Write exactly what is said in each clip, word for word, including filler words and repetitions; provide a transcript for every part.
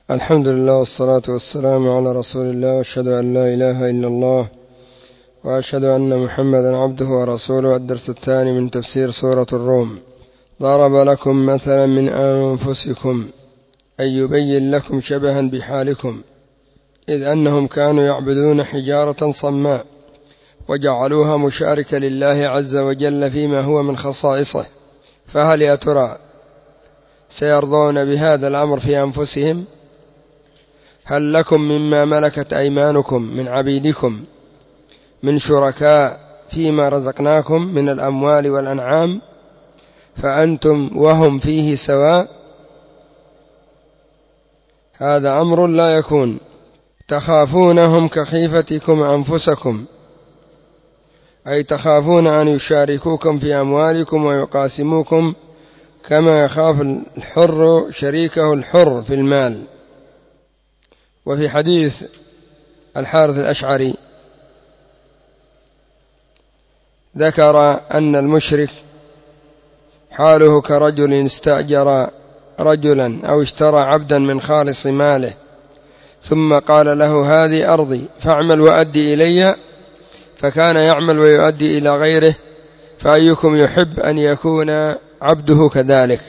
الحمد لله والصلاة والسلام على رسول الله، وأشهد أن لا إله إلا الله، وأشهد أن محمدا عبده ورسوله. الدرس الثاني من تفسير سورة الروم. ضرب لكم مثلا من أنفسكم أن يبين لكم شبها بحالكم، إذ أنهم كانوا يعبدون حجارة صماء وجعلوها مشاركة لله عز وجل فيما هو من خصائصه، فهل يا ترى سيرضون بهذا الأمر في أنفسهم؟ هل لكم مما ملكت أيمانكم من عبيدكم من شركاء فيما رزقناكم من الأموال والأنعام فأنتم وهم فيه سواء؟ هذا أمر لا يكون. تخافونهم كخيفتكم أنفسكم، أي تخافون أن يشاركوكم في أموالكم ويقاسموكم كما يخاف الحر شريكه الحر في المال. وفي حديث الحارث الأشعري ذكر أن المشرك حاله كرجل استأجر رجلا أو اشترى عبدا من خالص ماله، ثم قال له هذه أرضي فاعمل وأدي إلي، فكان يعمل ويؤدي إلى غيره، فأيكم يحب أن يكون عبده كذلك؟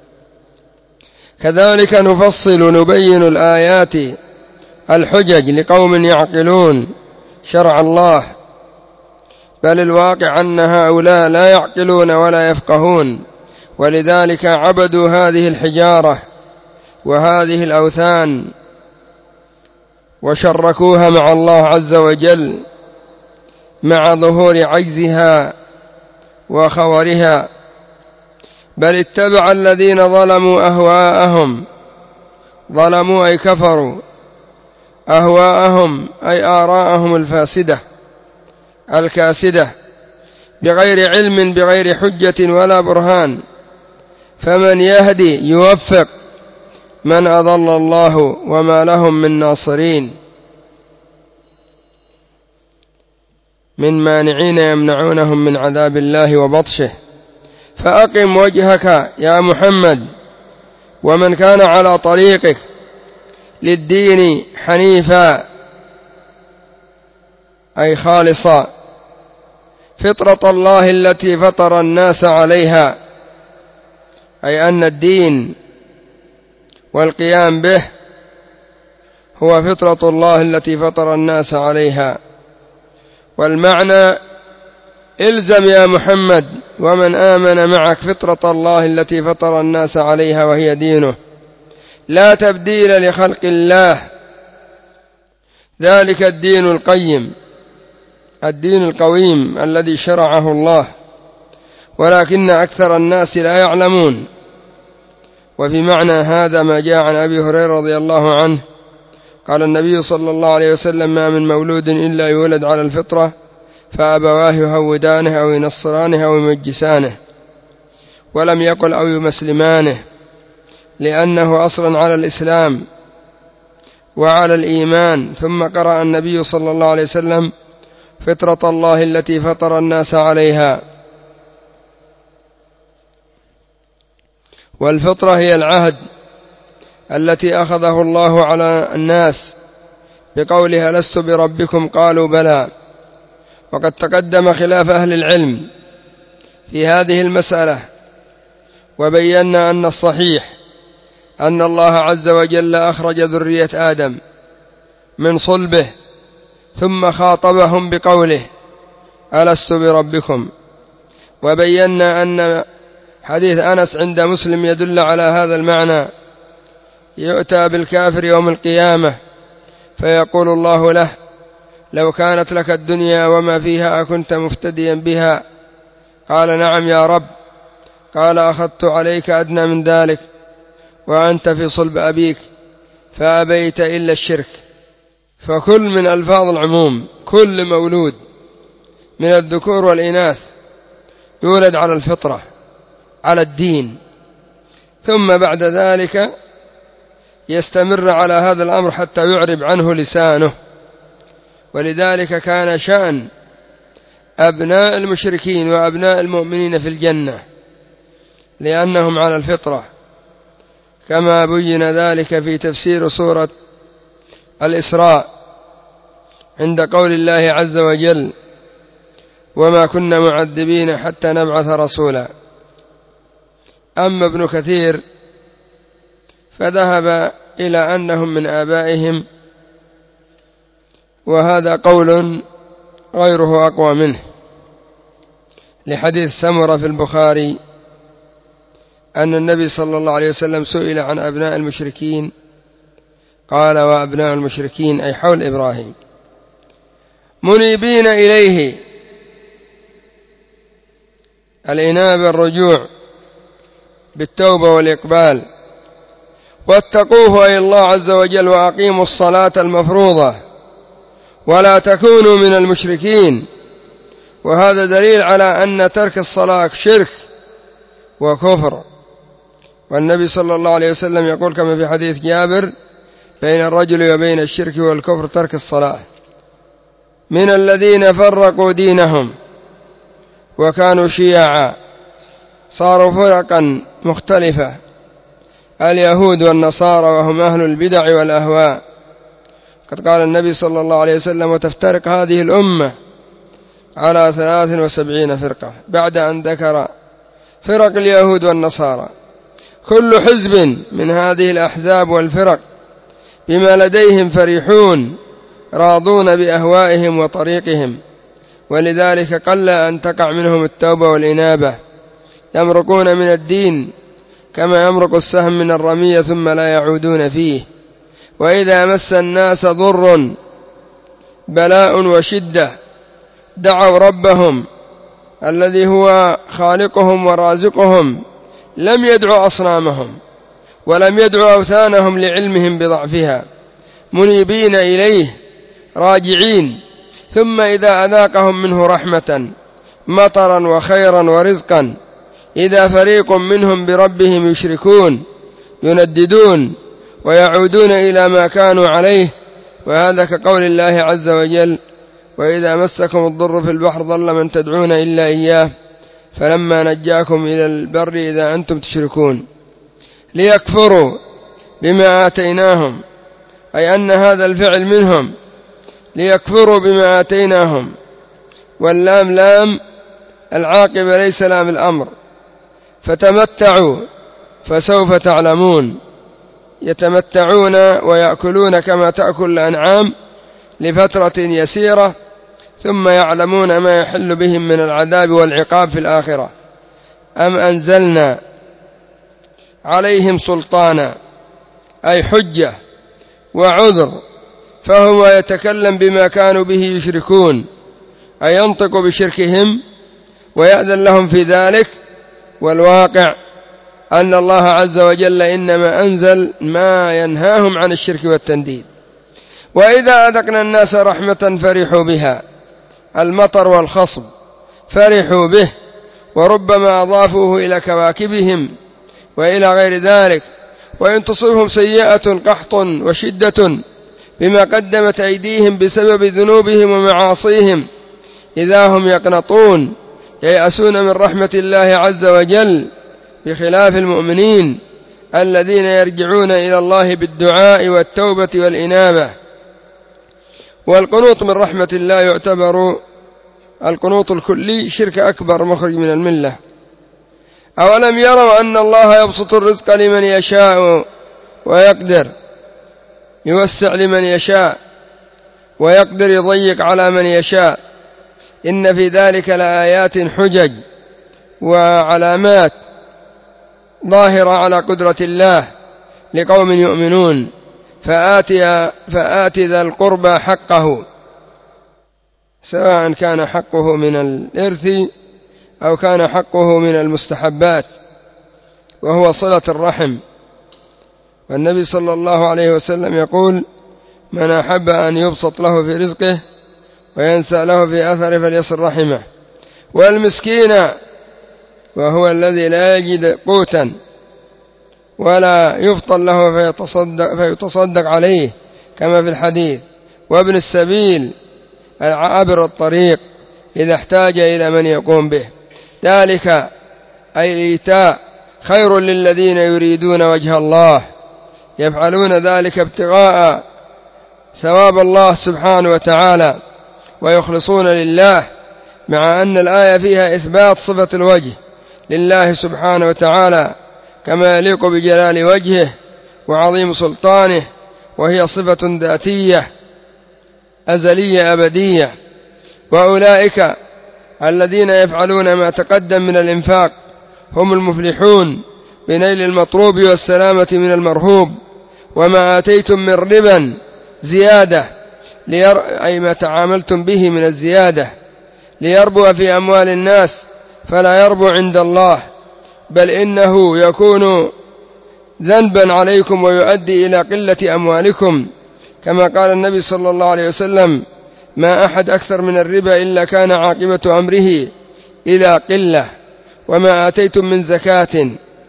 كذلك نفصل نبين الآيات الحجج لقوم يعقلون شرع الله، بل الواقع أن هؤلاء لا يعقلون ولا يفقهون، ولذلك عبدوا هذه الحجارة وهذه الأوثان وشركوها مع الله عز وجل مع ظهور عجزها وخورها، بل اتبع الذين ظلموا أهواءهم، ظلموا أي كفروا، أهواءهم أي آراءهم الفاسدة الكاسدة، بغير علم بغير حجة ولا برهان. فمن يهدي يوفق، من أضل الله وما لهم من ناصرين، من مانعين يمنعونهم من عذاب الله وبطشه. فأقم وجهك يا محمد ومن كان على طريقك للدين حنيفا، أي خالصا، فطرة الله التي فطر الناس عليها، أي أن الدين والقيام به هو فطرة الله التي فطر الناس عليها. والمعنى إلزم يا محمد ومن آمن معك فطرة الله التي فطر الناس عليها وهي دينه، لا تبديل لخلق الله، ذلك الدين القيم، الدين القويم الذي شرعه الله، ولكن أكثر الناس لا يعلمون. وفي معنى هذا ما جاء عن أبي هريرة رضي الله عنه قال النبي صلى الله عليه وسلم: ما من مولود إلا يولد على الفطرة، فأبواه يهودانه أو ينصرانه أو يمجسانه، ولم يقل أو يمسلمانه، لأنه أصلا على الإسلام وعلى الإيمان. ثم قرأ النبي صلى الله عليه وسلم: فطرة الله التي فطر الناس عليها. والفطرة هي العهد التي أخذه الله على الناس بقوله: لست بربكم؟ قالوا بلى. وقد تقدم خلاف أهل العلم في هذه المسألة، وبينا أن الصحيح أن الله عز وجل أخرج ذرية آدم من صلبه ثم خاطبهم بقوله: ألست بربكم؟ وبينا أن حديث أنس عند مسلم يدل على هذا المعنى: يؤتى بالكافر يوم القيامة فيقول الله له: لو كانت لك الدنيا وما فيها أكنت مفتديا بها؟ قال: نعم يا رب. قال: أخذت عليك أدنى من ذلك وأنت في صلب أبيك فأبيت إلا الشرك. فكل من ألفاظ العموم، كل مولود من الذكور والإناث يولد على الفطرة، على الدين، ثم بعد ذلك يستمر على هذا الأمر حتى يعرب عنه لسانه. ولذلك كان شأن أبناء المشركين وأبناء المؤمنين في الجنة، لأنهم على الفطرة، كما بين ذلك في تفسير سورة الإسراء عند قول الله عز وجل: وما كنا معذبين حتى نبعث رسولا. أما ابن كثير فذهب إلى أنهم من آبائهم، وهذا قول غيره أقوى منه، لحديث سمرة في البخاري أن النبي صلى الله عليه وسلم سئل عن أبناء المشركين قال: وأبناء المشركين أي حول إبراهيم منيبين إليه، الإنابة الرجوع بالتوبة والإقبال، واتقوه أي الله عز وجل، وأقيموا الصلاة المفروضة ولا تكونوا من المشركين. وهذا دليل على أن ترك الصلاة شرك وكفر. والنبي صلى الله عليه وسلم يقول كما في حديث جابر: بين الرجل وبين الشرك والكفر ترك الصلاة. من الذين فرقوا دينهم وكانوا شيعا، صاروا فرقا مختلفة، اليهود والنصارى، وهم أهل البدع والأهواء. قد قال النبي صلى الله عليه وسلم: وتفترق هذه الأمة على ثلاث وسبعين فرقة، بعد أن ذكر فرق اليهود والنصارى. كل حزب من هذه الأحزاب والفرق بما لديهم فرحون راضون بأهوائهم وطريقهم، ولذلك قل أن تقع منهم التوبة والإنابة، يمرقون من الدين كما يمرق السهم من الرمية ثم لا يعودون فيه. وإذا مس الناس ضر بلاء وشدة دعوا ربهم الذي هو خالقهم ورازقهم، لم يدعوا أصنامهم ولم يدعوا أوثانهم لعلمهم بضعفها، منيبين إليه راجعين. ثم إذا أذاقهم منه رحمة مطرا وخيرا ورزقا، إذا فريق منهم بربهم يشركون ينددون ويعودون إلى ما كانوا عليه. وهذا كقول الله عز وجل: وإذا مسكم الضر في البحر ضل من تدعون إلا إياه فلما نجاكم إلى البر إذا أنتم تشركون. ليكفروا بما آتيناهم، أي أن هذا الفعل منهم، ليكفروا بما آتيناهم. واللام لام العاقبة ليس لام الأمر. فتمتعوا فسوف تعلمون، يتمتعون ويأكلون كما تأكل الأنعام لفترة يسيرة، ثم يعلمون ما يحل بهم من العذاب والعقاب في الآخرة. أم أنزلنا عليهم سلطانا، أي حجة وعذر، فهو يتكلم بما كانوا به يشركون، أي ينطق بشركهم ويأذن لهم في ذلك. والواقع أن الله عز وجل إنما أنزل ما ينهاهم عن الشرك والتنديد. وإذا أذقنا الناس رحمة فرحوا بها، المطر والخصب فرحوا به، وربما أضافوه إلى كواكبهم وإلى غير ذلك. وإن تصبهم سيئة قحط وشدة بما قدمت أيديهم بسبب ذنوبهم ومعاصيهم إذا هم يقنطون، ييأسون من رحمة الله عز وجل، بخلاف المؤمنين الذين يرجعون إلى الله بالدعاء والتوبة والإنابة. والقنوط من رحمة الله يعتبر القنوط الكلي شرك أكبر مخرج من الملة. أولم يروا أن الله يبسط الرزق لمن يشاء ويقدر، يوسع لمن يشاء ويقدر يضيق على من يشاء، إن في ذلك لآيات حجج وعلامات ظاهرة على قدرة الله لقوم يؤمنون. فآتي, فآتي ذا القربى حقه، سواء كان حقه من الإرث أو كان حقه من المستحبات، وهو صلة الرحم. والنبي صلى الله عليه وسلم يقول: من أحب أن يبسط له في رزقه وينسى له في أثره فليصل رحمه. والمسكين وهو الذي لا يجد قوتا ولا يفطر له فيتصدق, فيتصدق عليه كما في الحديث. وابن السبيل عابر الطريق إذا احتاج إلى من يقوم به، ذلك أي الإيتاء خير للذين يريدون وجه الله يفعلون ذلك ابتغاء ثواب الله سبحانه وتعالى ويخلصون لله، مع أن الآية فيها إثبات صفة الوجه لله سبحانه وتعالى كما يليق بجلال وجهه وعظيم سلطانه، وهي صفة ذاتية أزلية أبدية. وأولئك الذين يفعلون ما تقدم من الإنفاق هم المفلحون بنيل المطلوب والسلامة من المرهوب. وما آتيتم من ربا زيادة لير... أي ما تعاملتم به من الزيادة ليربو في أموال الناس فلا يربو عند الله، بل إنه يكون ذنبا عليكم ويؤدي إلى قلة أموالكم، كما قال النبي صلى الله عليه وسلم: ما أحد أكثر من الربا إلا كان عاقبة أمره إلى قلة. وما آتيتم من زكاة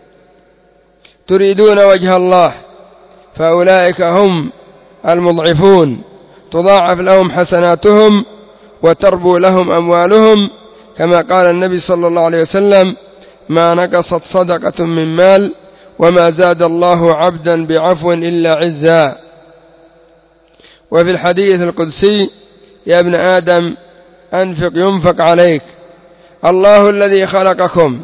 تريدون وجه الله فأولئك هم المضعفون، تضاعف لهم حسناتهم وتربو لهم أموالهم، كما قال النبي صلى الله عليه وسلم: ما نقصت صدقة من مال وما زاد الله عبدا بعفو إلا عزا. وفي الحديث القدسي: يا ابن آدم أنفق ينفق عليك. الله الذي خلقكم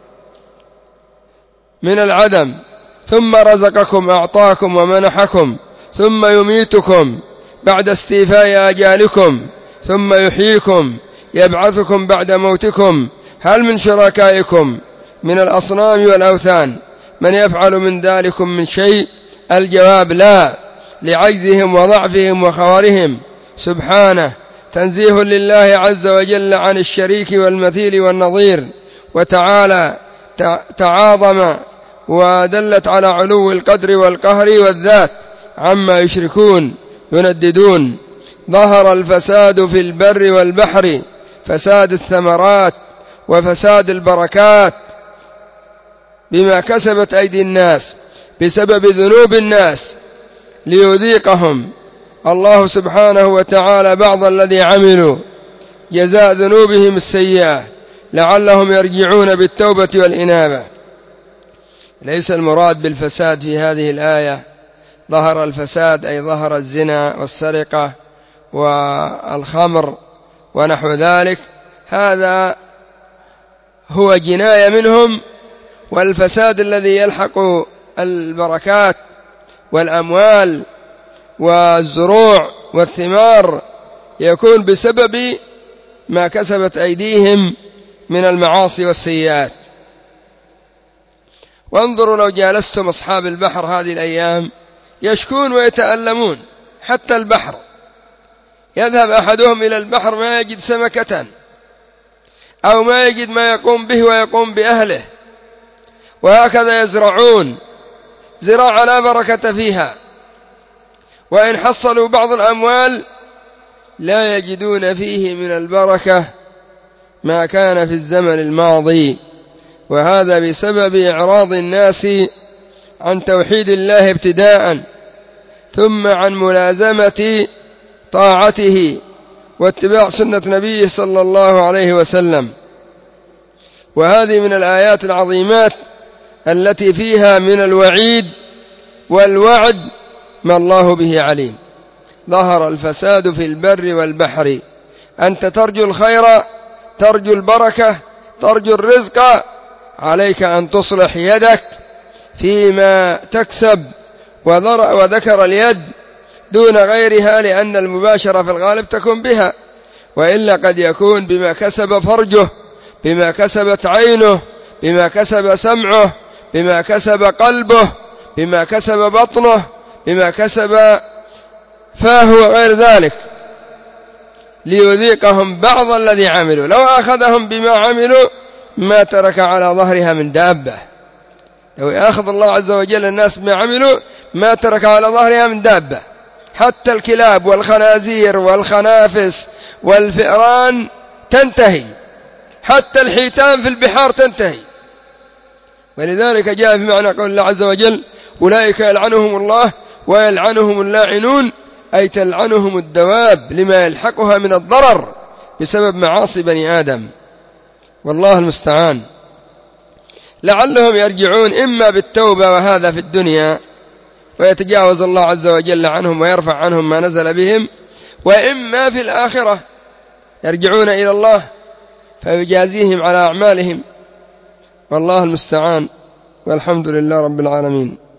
من العدم ثم رزقكم أعطاكم ومنحكم ثم يميتكم بعد استيفاء آجالكم ثم يحييكم يبعثكم بعد موتكم، هل من شركائكم من الأصنام والأوثان من يفعل من ذلكم من شيء؟ الجواب: لا، لعجزهم وضعفهم وخورهم سبحانه، تنزيه لله عز وجل عن الشريك والمثيل والنظير، وتعالى تعاظم ودلت على علو القدر والقهر والذات عما يشركون ينددون. ظهر الفساد في البر والبحر، فساد الثمرات وفساد البركات بما كسبت أيدي الناس بسبب ذنوب الناس، ليذيقهم الله سبحانه وتعالى بعض الذي عملوا جزاء ذنوبهم السيئة لعلهم يرجعون بالتوبة والإنابة. ليس المراد بالفساد في هذه الآية ظهر الفساد أي ظهر الزنا والسرقة والخمر ونحو ذلك، هذا هو جناية منهم. والفساد الذي يلحق البركات والأموال والزروع والثمار يكون بسبب ما كسبت أيديهم من المعاصي والسيئات. وانظروا لو جالستم أصحاب البحر هذه الأيام يشكون ويتألمون، حتى البحر يذهب أحدهم إلى البحر ما يجد سمكة أو ما يجد ما يقوم به ويقوم بأهله، وهكذا يزرعون زراعة لا بركة فيها، وإن حصلوا بعض الأموال لا يجدون فيه من البركة ما كان في الزمن الماضي، وهذا بسبب إعراض الناس عن توحيد الله ابتداء، ثم عن ملازمة طاعته واتباع سنة نبيه صلى الله عليه وسلم. وهذه من الآيات العظيمات التي فيها من الوعيد والوعد ما الله به عليم. ظهر الفساد في البر والبحر، أنت ترجو الخير، ترجو البركة، ترجو الرزق، عليك أن تصلح يدك فيما تكسب، وذكر اليد دون غيرها لأن المباشرة في الغالب تكون بها، وإلا قد يكون بما كسب فرجه، بما كسبت عينه، بما كسب سمعه، بما كسب قلبه، بما كسب بطنه، بما كسب فاه وغير ذلك، ليذيقهم بعض الذي عملوا. لو أخذهم بما عملوا ما ترك على ظهرها من دابة، لو يأخذ الله عز وجل الناس بما عملوا ما ترك على ظهرها من دابة، حتى الكلاب والخنازير والخنافس والفئران تنتهي، حتى الحيتان في البحار تنتهي. ولذلك جاء في معنى قول الله عز وجل: أولئك يلعنهم الله ويلعنهم اللاعنون، أي تلعنهم الدواب لما يلحقها من الضرر بسبب معاصي بني آدم، والله المستعان. لعلهم يرجعون إما بالتوبة وهذا في الدنيا ويتجاوز الله عز وجل عنهم ويرفع عنهم ما نزل بهم، وإما في الآخرة يرجعون إلى الله فيجازيهم على أعمالهم، والله المستعان، والحمد لله رب العالمين.